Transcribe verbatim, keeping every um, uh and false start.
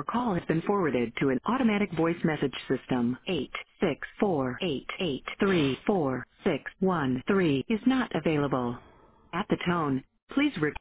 Your call has been forwarded to an automatic voice message system. Eight six four eight eight three four six one three is not available. At the tone, please record.